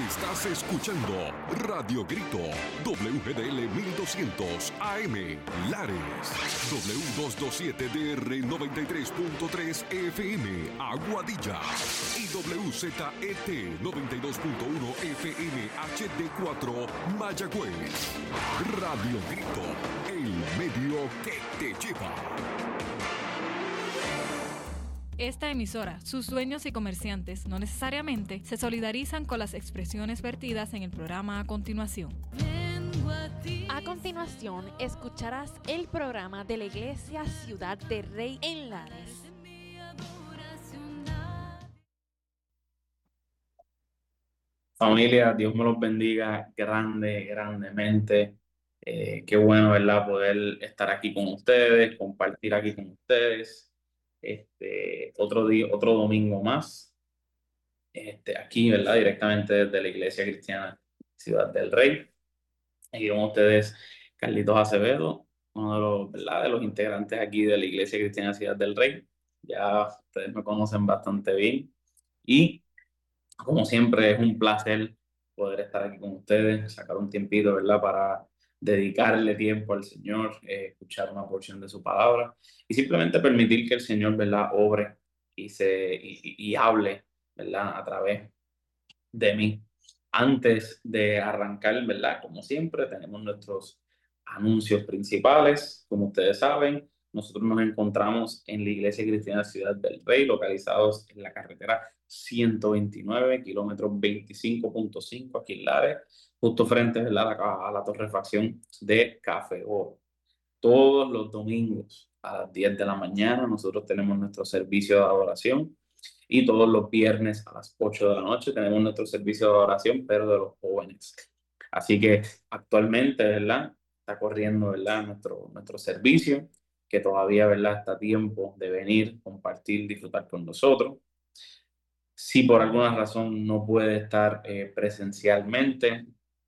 Estás escuchando Radio Grito, WGDL 1200 AM, Lares, W227DR 93.3 FM, Aguadilla, y WZET 92.1 FM HD4, Mayagüez. Radio Grito, el medio que te lleva. Esta emisora, sus dueños y comerciantes no necesariamente se solidarizan con las expresiones vertidas en el programa a continuación. A continuación, escucharás el programa de la Iglesia Ciudad del Rey en Lares. Familia, Dios me los bendiga grandemente. Qué bueno, ¿verdad? Poder estar aquí con ustedes, compartir aquí con ustedes. Otro día, otro domingo más. Aquí, ¿verdad? Directamente desde la Iglesia Cristiana Ciudad del Rey. Aquí con ustedes, Carlitos Acevedo, uno de los, ¿verdad? De los integrantes aquí de la Iglesia Cristiana Ciudad del Rey. Ya ustedes me conocen bastante bien. Y como siempre, es un placer poder estar aquí con ustedes, sacar un tiempito, ¿verdad? Para dedicarle tiempo al Señor, escuchar una porción de su palabra y simplemente permitir que el Señor, ¿verdad? Obre y hable, ¿verdad? A través de mí. Antes de arrancar, ¿verdad? Como siempre, tenemos nuestros anuncios principales. Como ustedes saben, nosotros nos encontramos en la Iglesia Cristiana Ciudad del Rey, localizados en la carretera 129, kilómetro 25.5, aquí en Lares, justo frente, ¿verdad? A la torrefacción de Café Oro. Todos los domingos a las 10 de la mañana nosotros tenemos nuestro servicio de adoración. Y todos los viernes a las 8 de la noche tenemos nuestro servicio de oración, pero de los jóvenes. Así que actualmente, ¿verdad? Está corriendo, ¿verdad? Nuestro servicio, que todavía, ¿verdad? Está a tiempo de venir, compartir, disfrutar con nosotros. Si por alguna razón no puede estar presencialmente,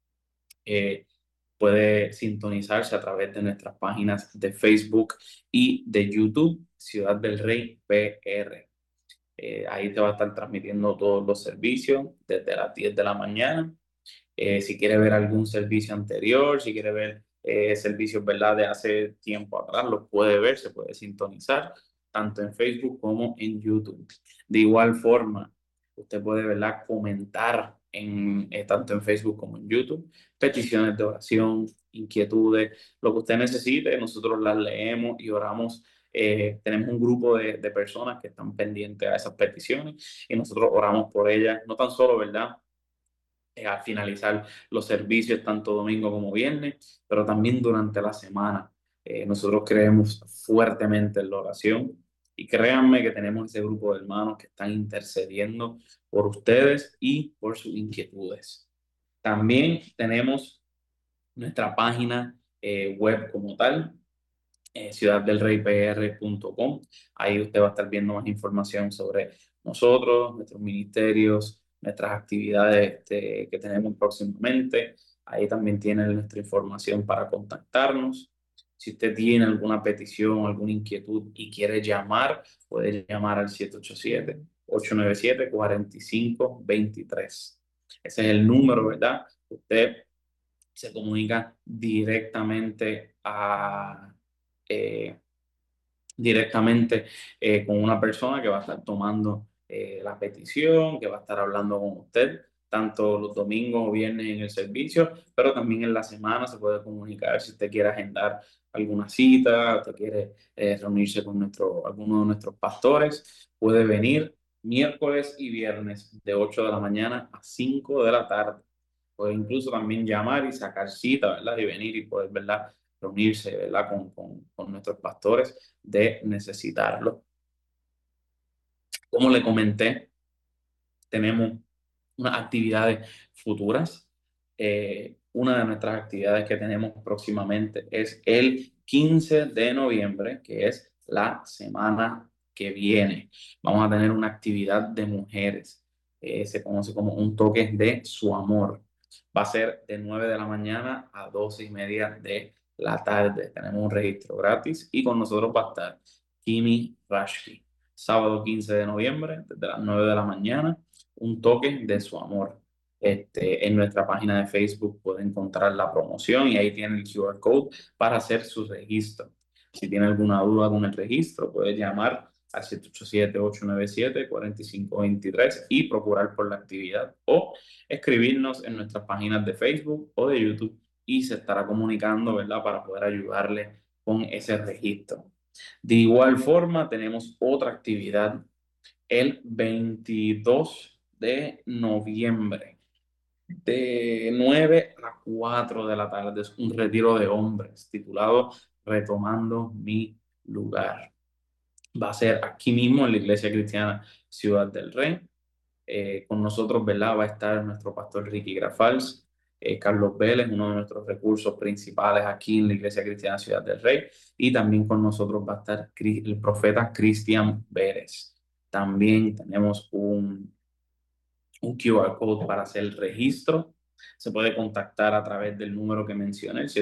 puede sintonizarse a través de nuestras páginas de Facebook y de YouTube, Ciudad del Rey PR. Ahí te va a estar transmitiendo todos los servicios desde las 10 de la mañana. Si quiere ver algún servicio anterior, si quiere ver servicios, ¿verdad? De hace tiempo atrás, los puede ver, se puede sintonizar tanto en Facebook como en YouTube. De igual forma, usted puede, ¿verdad? Comentar tanto en Facebook como en YouTube, peticiones de oración, inquietudes, lo que usted necesite, nosotros las leemos y oramos. Tenemos un grupo de personas que están pendientes a esas peticiones y nosotros oramos por ellas, no tan solo, ¿verdad? Al finalizar los servicios, tanto domingo como viernes, pero también durante la semana. Nosotros creemos fuertemente en la oración y créanme que tenemos ese grupo de hermanos que están intercediendo por ustedes y por sus inquietudes. También tenemos nuestra página web como tal, ciudaddelreypr.com. Ahí usted va a estar viendo más información sobre nosotros, nuestros ministerios, nuestras actividades que tenemos próximamente. Ahí también tiene nuestra información para contactarnos. Si usted tiene alguna petición, alguna inquietud y quiere llamar, puede llamar al 787-897-4523. Ese es el número, ¿verdad? Usted se comunica eh, directamente con una persona que va a estar tomando la petición, que va a estar hablando con usted, tanto los domingos o viernes en el servicio, pero también en la semana se puede comunicar si usted quiere agendar alguna cita, usted quiere reunirse con alguno de nuestros pastores, puede venir miércoles y viernes de 8 de la mañana a 5 de la tarde. Puede incluso también llamar y sacar cita, ¿verdad? Y venir y poder, ¿verdad? Reunirse, ¿verdad? Con nuestros pastores de necesitarlo. Como le comenté, tenemos unas actividades futuras. Una de nuestras actividades que tenemos próximamente es el 15 de noviembre, que es la semana que viene. Vamos a tener una actividad de mujeres. Se conoce como un toque de su amor. Va a ser de 9 de la mañana a 12:30 de la tarde. Tenemos un registro gratis y con nosotros va a estar Kimi Rashki. Sábado 15 de noviembre, desde las 9 de la mañana, un toque de su amor. En nuestra página de Facebook puede encontrar la promoción y ahí tiene el QR code para hacer su registro. Si tiene alguna duda con el registro, puede llamar al 787-897-4523 y procurar por la actividad o escribirnos en nuestras páginas de Facebook o de YouTube y se estará comunicando, ¿verdad? Para poder ayudarle con ese registro. De igual forma, tenemos otra actividad el 22 de noviembre de 9 a 4 de la tarde. Es un retiro de hombres titulado Retomando mi lugar. Va a ser aquí mismo en la Iglesia Cristiana Ciudad del Rey. Con nosotros, ¿verdad? Va a estar nuestro pastor Ricky Grafals, Carlos Vélez, uno de nuestros recursos principales aquí en la Iglesia Cristiana Ciudad del Rey, y también con nosotros va a estar el profeta Cristian Pérez. También tenemos un QR code para hacer el registro. Se puede contactar a través del número que mencioné, el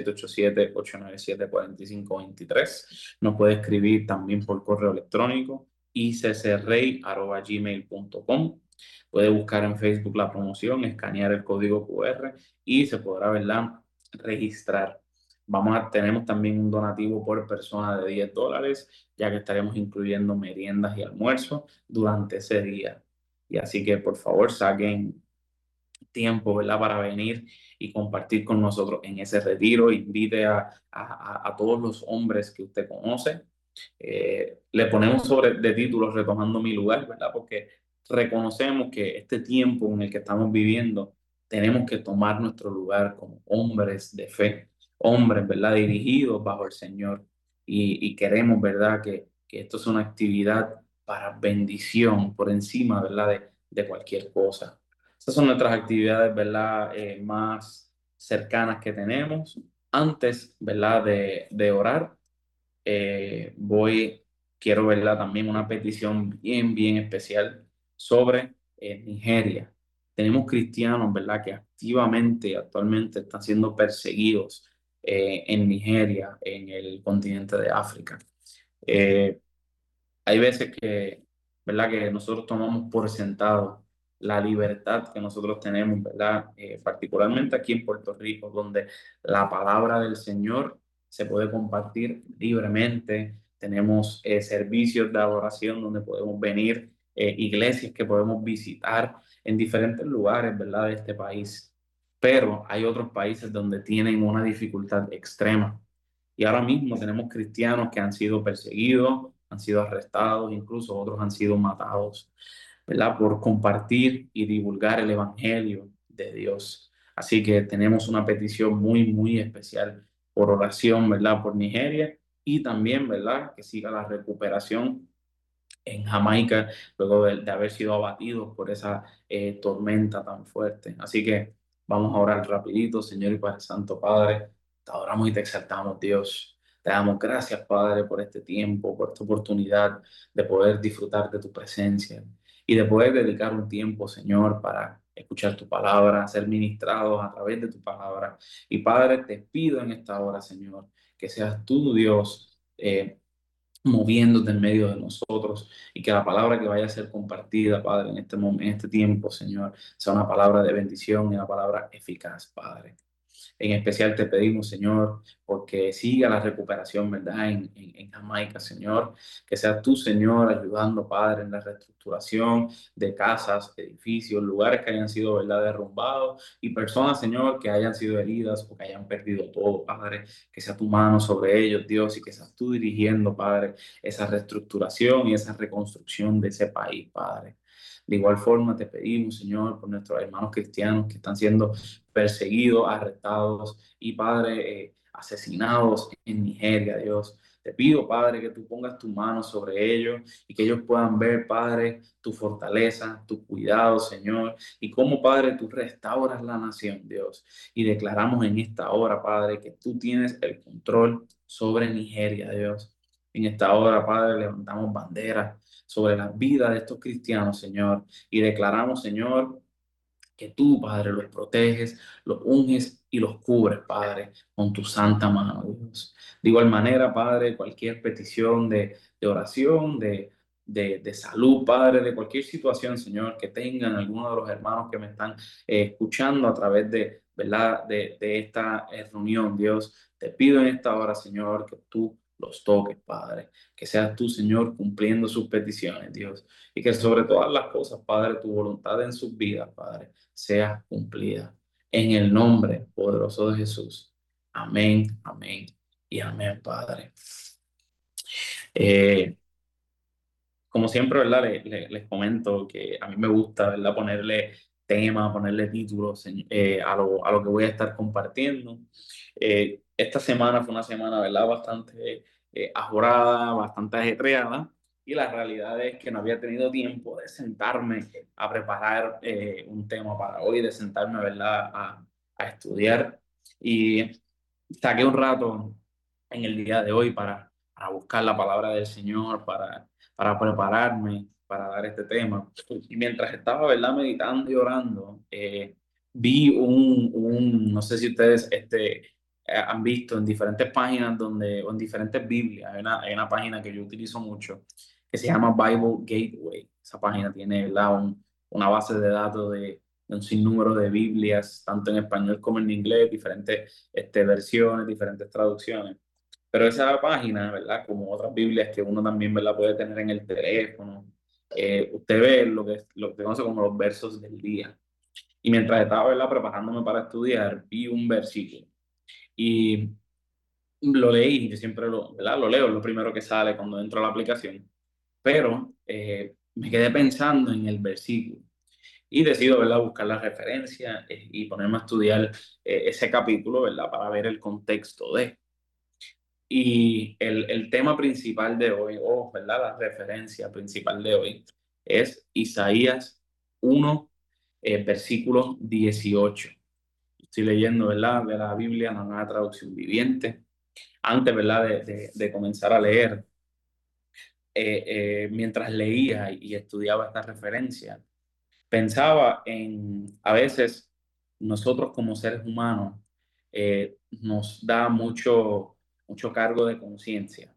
787-897-4523. Nos puede escribir también por correo electrónico iccrey@gmail.com. Puede buscar en Facebook la promoción, escanear el código QR y se podrá, ¿verdad?, registrar. Tenemos también un donativo por persona de $10, ya que estaremos incluyendo meriendas y almuerzos durante ese día. Y así que por favor saquen tiempo, ¿verdad?, para venir y compartir con nosotros en ese retiro. Invite a todos los hombres que usted conoce. Le ponemos de títulos Retomando mi lugar, ¿verdad? Porque reconocemos que este tiempo en el que estamos viviendo tenemos que tomar nuestro lugar como hombres de fe, hombres, ¿verdad?, dirigidos bajo el Señor. Y queremos, ¿verdad?, que esto es una actividad para bendición por encima, ¿verdad?, de cualquier cosa. Estas son nuestras actividades, ¿verdad?, más cercanas que tenemos. Antes, ¿verdad?, de orar, quiero, ¿verdad?, también una petición bien, bien especial sobre Nigeria. Tenemos cristianos, ¿verdad?, que actualmente están siendo perseguidos en Nigeria, en el continente de África. Hay veces que, ¿verdad?, que nosotros tomamos por sentado la libertad que nosotros tenemos, ¿verdad? Particularmente aquí en Puerto Rico, donde la palabra del Señor se puede compartir libremente. Tenemos servicios de adoración donde podemos venir, iglesias que podemos visitar en diferentes lugares, ¿verdad?, de este país. Pero hay otros países donde tienen una dificultad extrema. Y ahora mismo tenemos cristianos que han sido perseguidos, han sido arrestados, incluso otros han sido matados, ¿verdad?, por compartir y divulgar el Evangelio de Dios. Así que tenemos una petición muy, muy especial por oración, ¿verdad?, por Nigeria y también, ¿verdad?, que siga la recuperación en Jamaica luego de haber sido abatidos por esa tormenta tan fuerte. Así que vamos a orar rapidito. Señor y Padre Santo, Padre, te adoramos y te exaltamos, Dios. Te damos gracias, Padre, por este tiempo, por esta oportunidad de poder disfrutar de tu presencia y de poder dedicar un tiempo, Señor, para escuchar tu palabra, ser ministrados a través de tu palabra. Y Padre, te pido en esta hora, Señor, que seas tú, Dios, moviéndote en medio de nosotros y que la palabra que vaya a ser compartida, Padre, en este momento, en este tiempo, Señor, sea una palabra de bendición y una palabra eficaz, Padre. En especial te pedimos, Señor, porque siga la recuperación, ¿verdad?, en Jamaica, Señor. Que seas tú, Señor, ayudando, Padre, en la reestructuración de casas, edificios, lugares que hayan sido, ¿verdad?, derrumbados y personas, Señor, que hayan sido heridas o que hayan perdido todo, Padre. Que sea tu mano sobre ellos, Dios, y que seas tú dirigiendo, Padre, esa reestructuración y esa reconstrucción de ese país, Padre. De igual forma te pedimos, Señor, por nuestros hermanos cristianos que están siendo perseguidos, arrestados y, Padre, asesinados en Nigeria, Dios. Te pido, Padre, que tú pongas tu mano sobre ellos y que ellos puedan ver, Padre, tu fortaleza, tu cuidado, Señor, y cómo, Padre, tú restauras la nación, Dios. Y declaramos en esta hora, Padre, que tú tienes el control sobre Nigeria, Dios. En esta hora, Padre, levantamos banderas sobre la vida de estos cristianos, Señor, y declaramos, Señor, que tú, Padre, los proteges, los unges y los cubres, Padre, con tu santa mano, Dios. De igual manera, Padre, cualquier petición de oración, de salud, Padre, de cualquier situación, Señor, que tengan algunos de los hermanos que me están escuchando a través de, ¿verdad? De esta reunión, Dios. Te pido en esta hora, Señor, que tú los toques, Padre. Que seas tú, Señor, cumpliendo sus peticiones, Dios. Y que sobre todas las cosas, Padre, tu voluntad en sus vidas, Padre, sea cumplida. En el nombre poderoso de Jesús. Amén, amén y amén, Padre. Eh, Como siempre, ¿verdad? Les comento que a mí me gusta, ¿verdad? Ponerle tema, ponerle títulos a lo que voy a estar compartiendo. Esta semana fue una semana, ¿verdad? Bastante ajorada, bastante ajetreada, y la realidad es que no había tenido tiempo de sentarme a preparar un tema para hoy, de sentarme, ¿verdad? A estudiar. Y saqué un rato en el día de hoy para buscar la palabra del Señor, para prepararme para dar este tema. Y mientras estaba, ¿verdad? Meditando y orando, vi no sé si ustedes han visto en diferentes páginas o en diferentes Biblias, hay una página que yo utilizo mucho que se llama Bible Gateway. Esa página tiene, ¿verdad? Una base de datos de un sinnúmero de Biblias, tanto en español como en inglés, diferentes versiones, diferentes traducciones. Pero esa página, ¿verdad? Como otras Biblias que uno también, ¿verdad? Puede tener en el teléfono, usted ve lo que conoce como los versos del día. Y mientras estaba, ¿verdad? Preparándome para estudiar, vi un versículo y lo leí. Yo siempre ¿verdad? Lo leo, es lo primero que sale cuando entro a la aplicación. Pero me quedé pensando en el versículo y decido, ¿verdad? Buscar la referencia y ponerme a estudiar ese capítulo, ¿verdad? Para ver el contexto de. Y el tema principal de hoy, o ¿verdad? La referencia principal de hoy es Isaías 1, versículo 18. Estoy leyendo, ¿verdad? De la Biblia, la Nueva Traducción Viviente. Antes, ¿verdad? De comenzar a leer, mientras leía y estudiaba esta referencia, pensaba en, a veces, nosotros como seres humanos, nos da mucho cargo de conciencia.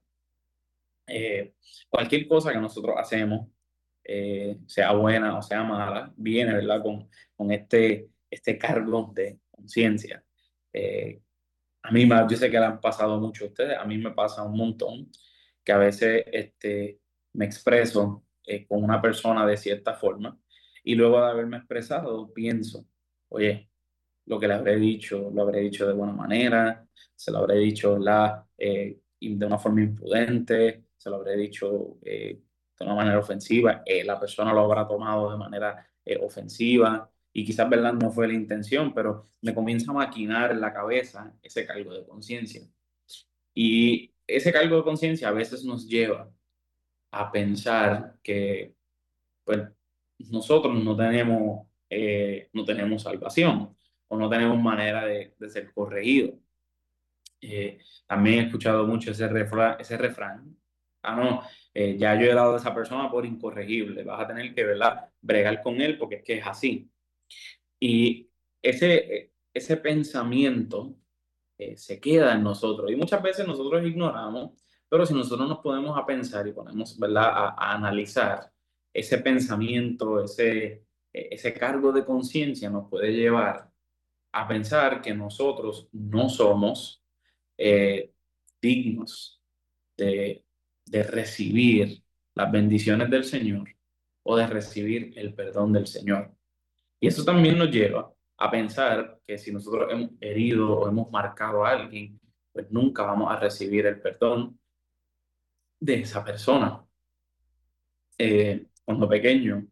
Cualquier cosa que nosotros hacemos, sea buena o sea mala, viene, ¿verdad? Con este cargo de conciencia. Eh, yo sé que le han pasado mucho a ustedes, a mí me pasa un montón, que a veces me expreso con una persona de cierta forma y luego de haberme expresado pienso, oye, lo que le habré dicho, lo habré dicho de buena manera, se lo habré dicho, ¿verdad? Y de una forma imprudente, se lo habré dicho de una manera ofensiva, la persona lo habrá tomado de manera ofensiva y quizás, ¿verdad? No fue la intención, pero me comienza a maquinar en la cabeza ese cargo de conciencia. Y ese cargo de conciencia a veces nos lleva a pensar que pues nosotros no tenemos salvación o no tenemos manera de ser corregidos. También he escuchado mucho ese refrán. Ah, no, ya yo he dado a esa persona por incorregible, vas a tener que, ¿verdad? Bregar con él porque es que es así. Y ese pensamiento se queda en nosotros y muchas veces nosotros ignoramos, pero si nosotros nos ponemos a pensar y ponemos, ¿verdad? A analizar ese pensamiento, ese cargo de conciencia nos puede llevar a pensar que nosotros no somos eh, dignos de, de recibir las bendiciones del Señor o de recibir el perdón del Señor. Y eso también nos lleva a pensar que si nosotros hemos herido o hemos marcado a alguien, pues nunca vamos a recibir el perdón de esa persona. Cuando pequeño,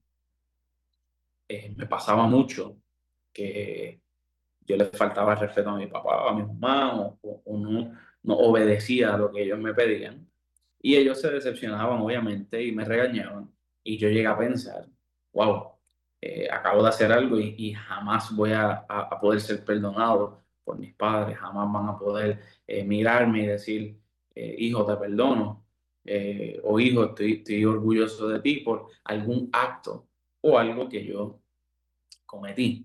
me pasaba mucho que yo le faltaba el respeto a mi papá, a mi mamá, o no obedecía a lo que ellos me pedían. Y ellos se decepcionaban, obviamente, y me regañaban. Y yo llegué a pensar, wow, acabo de hacer algo y jamás voy a poder ser perdonado por mis padres, jamás van a poder mirarme y decir, hijo, te perdono, o hijo, estoy orgulloso de ti por algún acto o algo que yo cometí.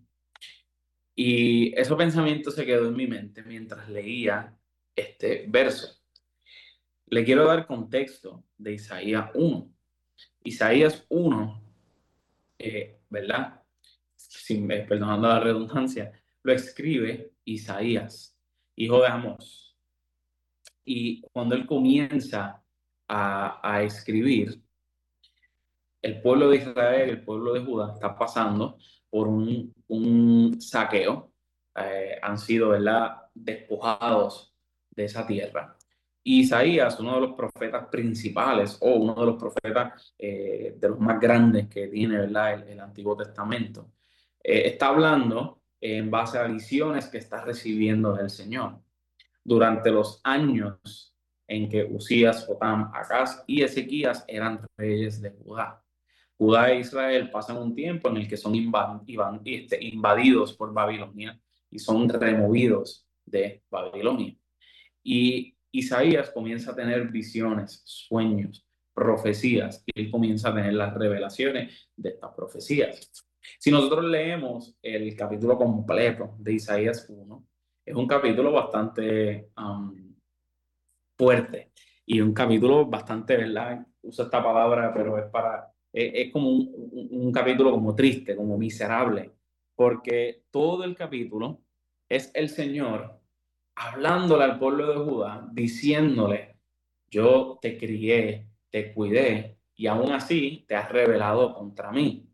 Y ese pensamiento se quedó en mi mente mientras leía este verso. Le quiero dar contexto de Isaías 1. Isaías 1, ¿verdad? Perdonando la redundancia, lo escribe Isaías, hijo de Amós. Y cuando él comienza a escribir, el pueblo de Israel, el pueblo de Judá, está pasando por un saqueo. Han sido, ¿verdad?, despojados de esa tierra. Y Isaías, uno de los profetas principales, o uno de los profetas de los más grandes que tiene, ¿verdad?, el Antiguo Testamento, está hablando en base a visiones que está recibiendo del Señor durante los años en que Usías, Jotam, Acaz y Ezequías eran reyes de Judá. Judá e Israel pasan un tiempo en el que son invadidos por Babilonia y son removidos de Babilonia. Y Isaías comienza a tener visiones, sueños, profecías, y él comienza a tener las revelaciones de estas profecías. Si nosotros leemos el capítulo completo de Isaías 1, es un capítulo bastante fuerte y un capítulo bastante, ¿verdad? Uso esta palabra, pero es como un capítulo como triste, como miserable, porque todo el capítulo es el Señor hablándole al pueblo de Judá, diciéndole, yo te crié, te cuidé, y aún así te has rebelado contra mí.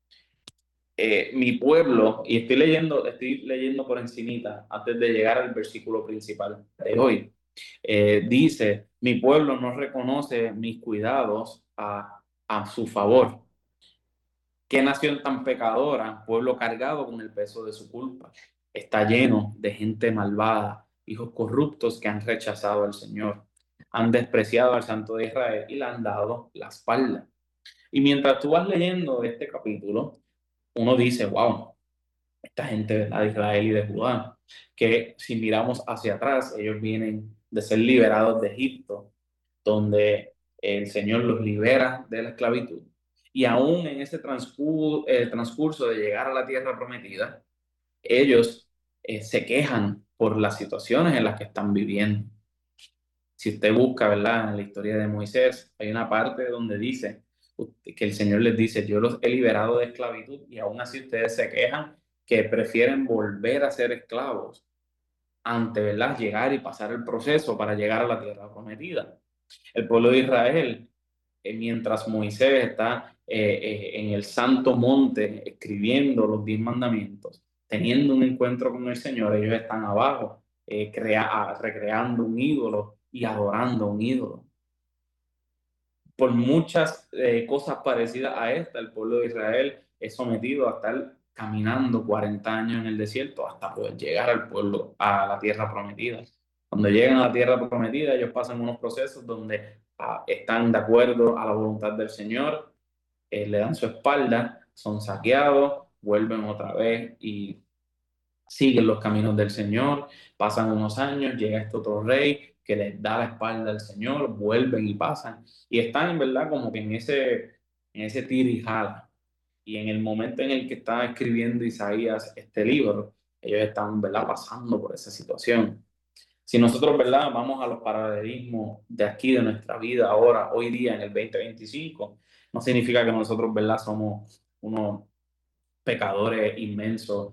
Mi pueblo, y estoy leyendo por encimita antes de llegar al versículo principal de hoy, dice, mi pueblo no reconoce mis cuidados a su favor. Qué nación tan pecadora, pueblo cargado con el peso de su culpa. Está lleno de gente malvada, hijos corruptos que han rechazado al Señor, han despreciado al Santo de Israel y le han dado la espalda. Y mientras tú vas leyendo este capítulo, uno dice, wow, esta gente, ¿verdad?, de Israel y de Judá, que si miramos hacia atrás, ellos vienen de ser liberados de Egipto, donde el Señor los libera de la esclavitud. Y aún en ese transcurso de llegar a la tierra prometida, ellos se quejan por las situaciones en las que están viviendo. Si usted busca, ¿verdad?, en la historia de Moisés, hay una parte donde dice que el Señor les dice, yo los he liberado de esclavitud y aún así ustedes se quejan que prefieren volver a ser esclavos ante, ¿verdad?, llegar y pasar el proceso para llegar a la tierra prometida. El pueblo de Israel, mientras Moisés está en el santo monte escribiendo los 10 mandamientos, teniendo un encuentro con el Señor, ellos están abajo recreando un ídolo y adorando un ídolo. Por muchas cosas parecidas a esta, el pueblo de Israel es sometido a estar caminando 40 años en el desierto hasta poder llegar a la tierra prometida. Cuando llegan a la tierra prometida, ellos pasan unos procesos donde están de acuerdo a la voluntad del Señor, le dan su espalda, son saqueados, vuelven otra vez y siguen los caminos del Señor, pasan unos años, llega este otro rey que les da la espalda al Señor, vuelven y pasan, y están en verdad como que en ese tira y jala. Y en el momento en el que está escribiendo Isaías este libro, ellos están, ¿verdad?, pasando por esa situación. Si nosotros, ¿verdad?, vamos a los paralelismos de aquí, de nuestra vida, ahora, hoy día, en el 2025, no significa que nosotros, ¿verdad?, somos unos pecadores inmensos,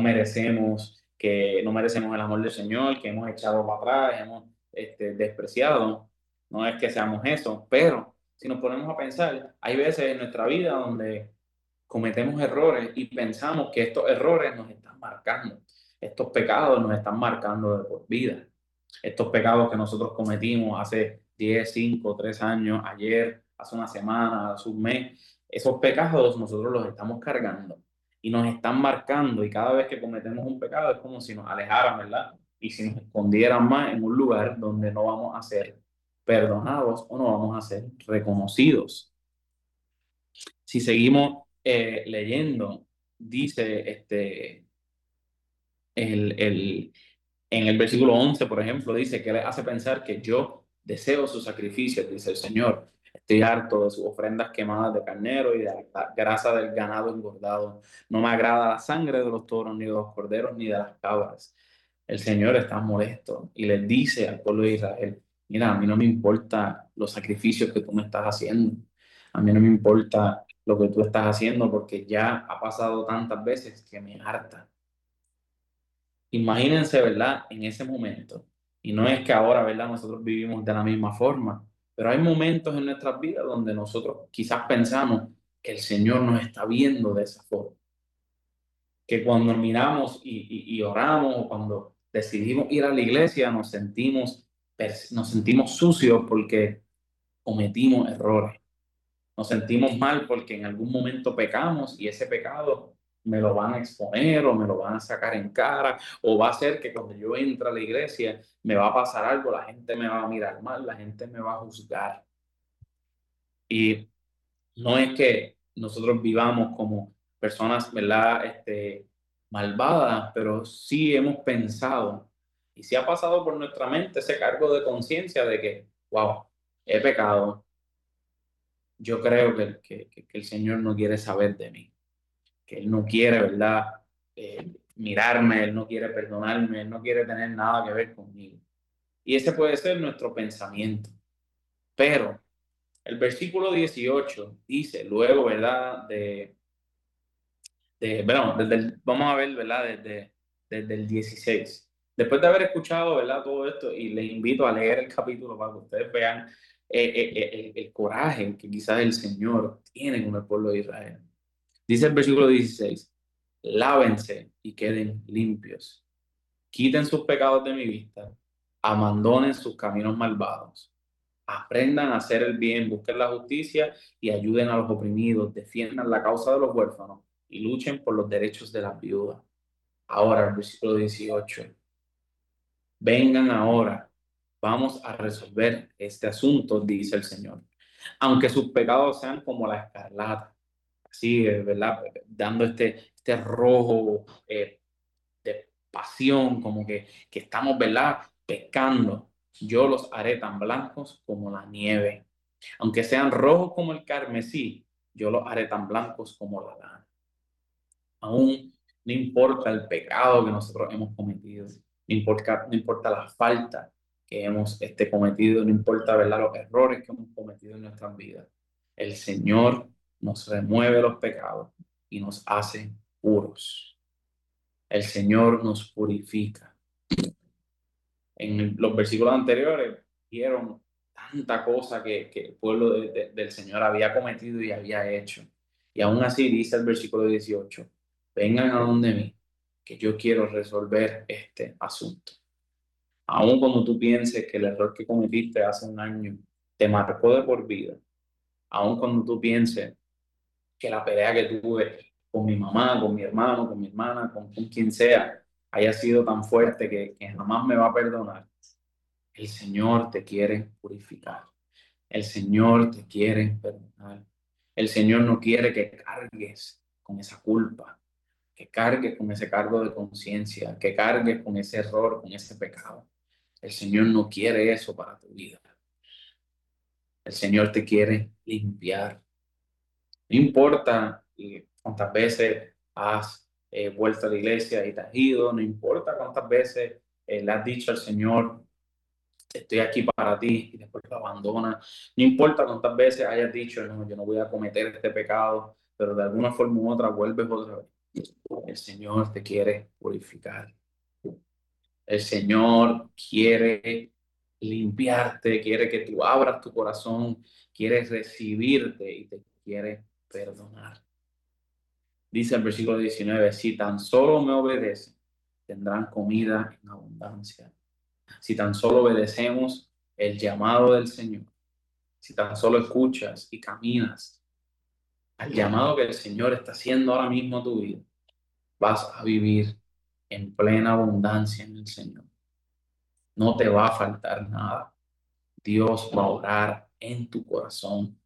que no merecemos el amor del Señor, que hemos echado para atrás, hemos despreciado. No es que seamos eso, pero si nos ponemos a pensar, hay veces en nuestra vida donde cometemos errores y pensamos que estos errores nos están marcando, estos pecados nos están marcando de por vida. Estos pecados que nosotros cometimos hace 10, 5, 3 años, ayer, hace una semana, hace un mes, esos pecados nosotros los estamos cargando y nos están marcando, y cada vez que cometemos un pecado es como si nos alejaran, ¿verdad? Y si nos escondieran más en un lugar donde no vamos a ser perdonados o no vamos a ser reconocidos. Si seguimos leyendo, dice en el versículo 11, por ejemplo, dice que le hace pensar que yo deseo sus sacrificios, dice el Señor. Estoy harto de sus ofrendas quemadas de carnero y de la grasa del ganado engordado. No me agrada la sangre de los toros, ni de los corderos, ni de las cabras. El Señor está molesto y le dice al pueblo de Israel, mira, a mí no me importa los sacrificios que tú me estás haciendo. A mí no me importa lo que tú estás haciendo porque ya ha pasado tantas veces que me harta. Imagínense, ¿verdad? En ese momento. Y no es que ahora, ¿verdad? Nosotros vivimos de la misma forma, pero hay momentos en nuestras vidas donde nosotros quizás pensamos que el Señor nos está viendo de esa forma. Que cuando miramos y oramos o cuando decidimos ir a la iglesia nos sentimos sucios porque cometimos errores. Nos sentimos mal porque en algún momento pecamos y ese pecado me lo van a exponer o me lo van a sacar en cara o va a ser que cuando yo entre a la iglesia me va a pasar algo, la gente me va a mirar mal, la gente me va a juzgar. Y no es que nosotros vivamos como personas, ¿verdad? Malvadas, pero sí hemos pensado y sí ha pasado por nuestra mente ese cargo de conciencia de que, wow, he pecado. Yo creo que el Señor no quiere saber de mí, que Él no quiere, ¿verdad? Mirarme, Él no quiere perdonarme, Él no quiere tener nada que ver conmigo. Y ese puede ser nuestro pensamiento. Pero el versículo 18 dice, luego, ¿verdad? Bueno, vamos a ver, ¿verdad? Desde el 16. Después de haber escuchado, ¿verdad? Todo esto, y les invito a leer el capítulo para que ustedes vean el coraje que quizás el Señor tiene con el pueblo de Israel. Dice el versículo 16, lávense y queden limpios, quiten sus pecados de mi vista, abandonen sus caminos malvados, aprendan a hacer el bien, busquen la justicia y ayuden a los oprimidos, defiendan la causa de los huérfanos y luchen por los derechos de las viudas. Ahora, el versículo 18. Vengan ahora, vamos a resolver este asunto, dice el Señor. Aunque sus pecados sean como la escarlata, así, ¿verdad? Dando este rojo de pasión, como que estamos, ¿verdad? Pecando. Yo los haré tan blancos como la nieve. Aunque sean rojos como el carmesí, yo los haré tan blancos como la lana. Aún no importa el pecado que nosotros hemos cometido, no importa la falta que hemos cometido, no importa, ¿verdad?, los errores que hemos cometido en nuestras vidas. El Señor nos remueve los pecados y nos hace puros. El Señor nos purifica. En los versículos anteriores vieron tanta cosa que el pueblo del Señor había cometido y había hecho. Y aún así dice el versículo 18, vengan a donde mí, que yo quiero resolver este asunto. Aún cuando tú pienses que el error que cometiste hace un año te marcó de por vida, aún cuando tú pienses que la pelea que tuve con mi mamá, con mi hermano, con mi hermana, con quien sea, haya sido tan fuerte que jamás me va a perdonar, el Señor te quiere purificar. El Señor te quiere perdonar. El Señor no quiere que cargues con esa culpa, que cargues con ese cargo de conciencia, que cargues con ese error, con ese pecado. El Señor no quiere eso para tu vida. El Señor te quiere limpiar. No importa cuántas veces has vuelto a la iglesia y te has ido, no importa cuántas veces le has dicho al Señor, estoy aquí para ti, y después lo abandona. No importa cuántas veces hayas dicho, no, yo no voy a cometer este pecado, pero de alguna forma u otra vuelves otra vez. El Señor te quiere purificar. El Señor quiere limpiarte, quiere que tú abras tu corazón, quiere recibirte y te quiere perdonar. Dice el versículo 19, si tan solo me obedecen, tendrán comida en abundancia. Si tan solo obedecemos el llamado del Señor, si tan solo escuchas y caminas al llamado que el Señor está haciendo ahora mismo a tu vida, vas a vivir en plena abundancia en el Señor. No te va a faltar nada. Dios va a orar en tu corazón.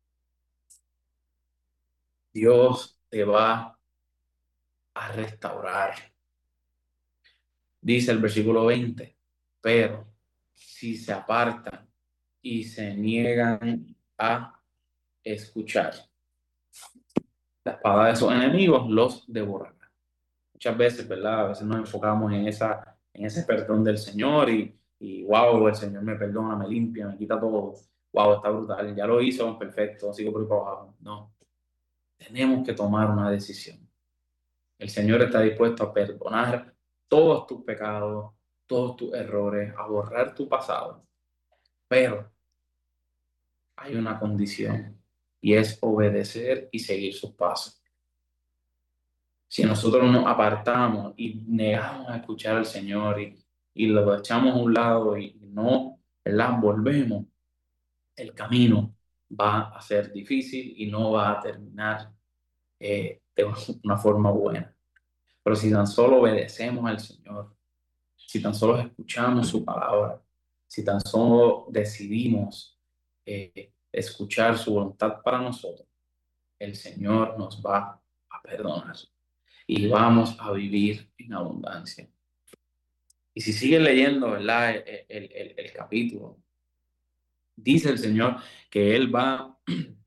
Dios te va a restaurar. Dice el versículo 20, pero si se apartan y se niegan a escuchar, la espada de sus enemigos los devorará. Muchas veces, ¿verdad? A veces nos enfocamos en ese perdón del Señor y wow, el Señor me perdona, me limpia, me quita todo. wow, está brutal, ya lo hizo, perfecto, sigo por ahí para abajo. No, tenemos que tomar una decisión. El Señor está dispuesto a perdonar todos tus pecados, todos tus errores, a borrar tu pasado. Pero hay una condición y es obedecer y seguir sus pasos. Si nosotros nos apartamos y negamos a escuchar al Señor y lo echamos a un lado y no, ¿verdad? Volvemos, el camino va a ser difícil y no va a terminar de una forma buena. Pero si tan solo obedecemos al Señor, si tan solo escuchamos su palabra, si tan solo decidimos escuchar su voluntad para nosotros, el Señor nos va a perdonar y vamos a vivir en abundancia. Y si sigues leyendo, ¿verdad? El capítulo, dice el Señor que Él va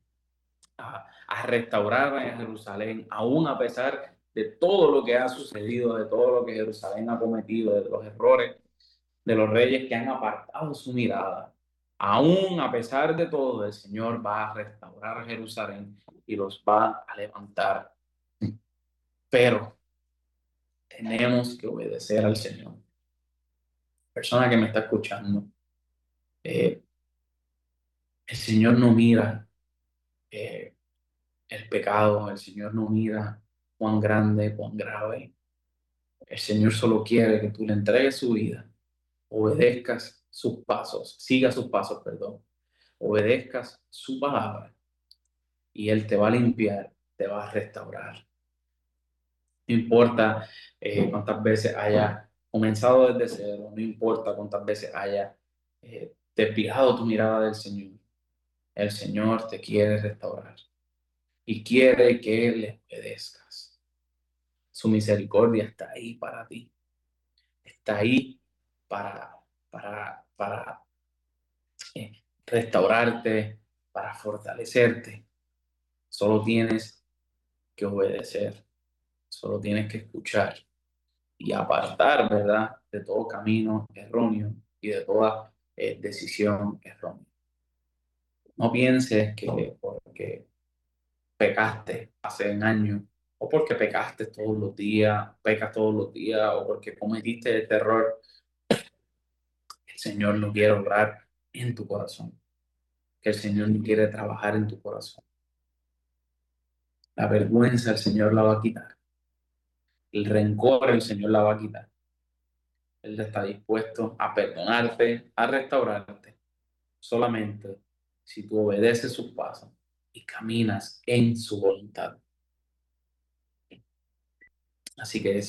a restaurar a Jerusalén, aún a pesar de todo lo que ha sucedido, de todo lo que Jerusalén ha cometido, de los errores de los reyes que han apartado su mirada. Aún a pesar de todo, el Señor va a restaurar Jerusalén y los va a levantar. Pero tenemos que obedecer al Señor. Persona que me está escuchando, el Señor no mira eh, el pecado, el Señor no mira cuán grande, cuán grave. El Señor solo quiere que tú le entregues su vida, obedezcas sus pasos, sigas sus pasos, perdón, obedezcas su palabra y Él te va a limpiar, te va a restaurar. No importa cuántas veces haya comenzado desde cero, no importa cuántas veces haya desviado tu mirada del Señor, el Señor te quiere restaurar y quiere que le obedezcas. Su misericordia está ahí para ti, está ahí para restaurarte, para fortalecerte. Solo tienes que obedecer, solo tienes que escuchar y apartar, ¿verdad?, de todo camino erróneo y de toda decisión errónea. No pienses que porque pecaste hace un año, o porque pecaste todos los días, pecas todos los días, o porque cometiste este error, el Señor no quiere obrar en tu corazón, que el Señor no quiere trabajar en tu corazón. La vergüenza el Señor la va a quitar, el rencor el Señor la va a quitar. Él está dispuesto a perdonarte, a restaurarte, solamente si tú obedeces sus pasos y caminas en su voluntad. Así que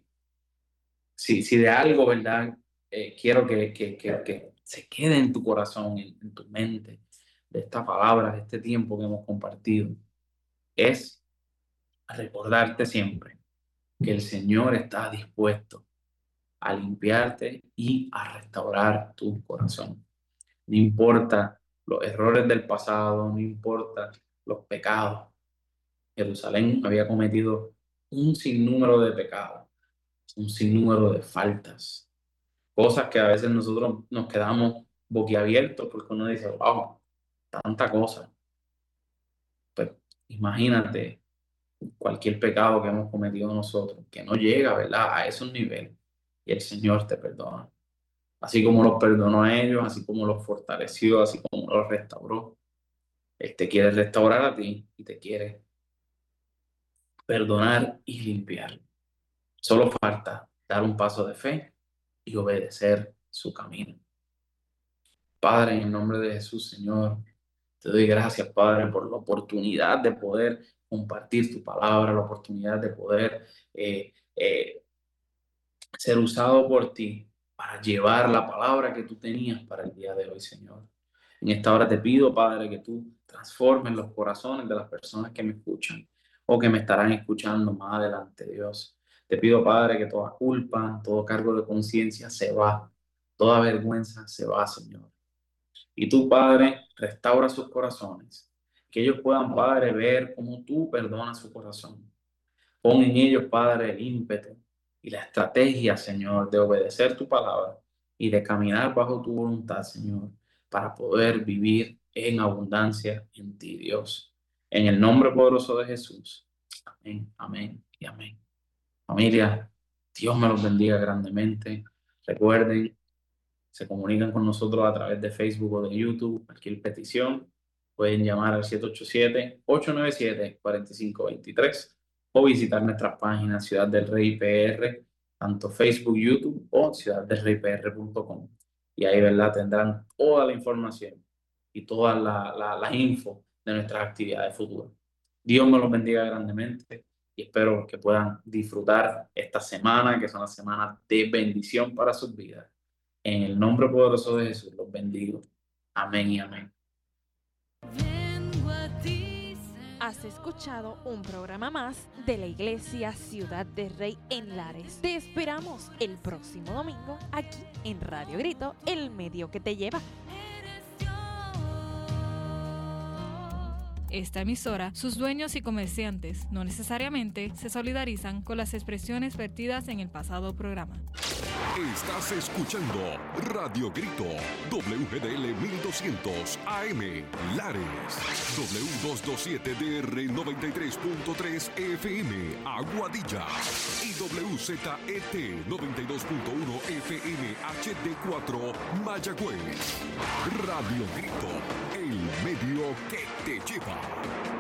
si de algo, ¿verdad? Quiero que se quede en tu corazón, en tu mente, de esta palabra, de este tiempo que hemos compartido, es recordarte siempre que el Señor está dispuesto a limpiarte y a restaurar tu corazón. No importa los errores del pasado, no importa los pecados. Jerusalén había cometido un sinnúmero de pecados, un sinnúmero de faltas, cosas que a veces nosotros nos quedamos boquiabiertos porque uno dice, wow, tanta cosa. Pero imagínate cualquier pecado que hemos cometido nosotros, que no llega, ¿verdad?, a esos niveles, y el Señor te perdona. Así como los perdonó a ellos, así como los fortaleció, así como los restauró. Él te quiere restaurar a ti y te quiere perdonar y limpiar. Solo falta dar un paso de fe y obedecer su camino. Padre, en el nombre de Jesús, Señor, te doy gracias, Padre, por la oportunidad de poder compartir tu palabra, la oportunidad de poder ser usado por ti para llevar la palabra que tú tenías para el día de hoy, Señor. En esta hora te pido, Padre, que tú transformes los corazones de las personas que me escuchan o que me estarán escuchando más adelante, Dios. Te pido, Padre, que toda culpa, todo cargo de conciencia se va, toda vergüenza se va, Señor. Y tú, Padre, restaura sus corazones, que ellos puedan, Padre, ver cómo tú perdonas su corazón. Pon en ellos, Padre, el ímpetu y la estrategia, Señor, de obedecer tu palabra y de caminar bajo tu voluntad, Señor. para poder vivir en abundancia en ti, Dios. En el nombre poderoso de Jesús. Amén, amén y amén. Familia, Dios me los bendiga grandemente. Recuerden, se comunican con nosotros a través de Facebook o de YouTube. Cualquier petición, pueden llamar al 787-897-4523 o visitar nuestras páginas Ciudad del Rey PR, tanto Facebook, YouTube o ciudaddelreypr.com. Y ahí, ¿verdad?, tendrán toda la información y toda la info de nuestras actividades futuras. Dios me los bendiga grandemente y espero que puedan disfrutar esta semana, que es una semana de bendición para sus vidas. En el nombre poderoso de Jesús los bendigo. Amén y amén. Has escuchado un programa más de la Iglesia Ciudad de Rey en Lares. Te esperamos el próximo domingo aquí en Radio Grito, el medio que te lleva. Esta emisora, sus dueños y comerciantes no necesariamente se solidarizan con las expresiones vertidas en el pasado programa. Estás escuchando Radio Grito, WGDL 1200 AM, Lares, W227DR 93.3 FM, Aguadilla, y WZET 92.1 FM HD4, Mayagüez. Radio Grito, el medio que te lleva.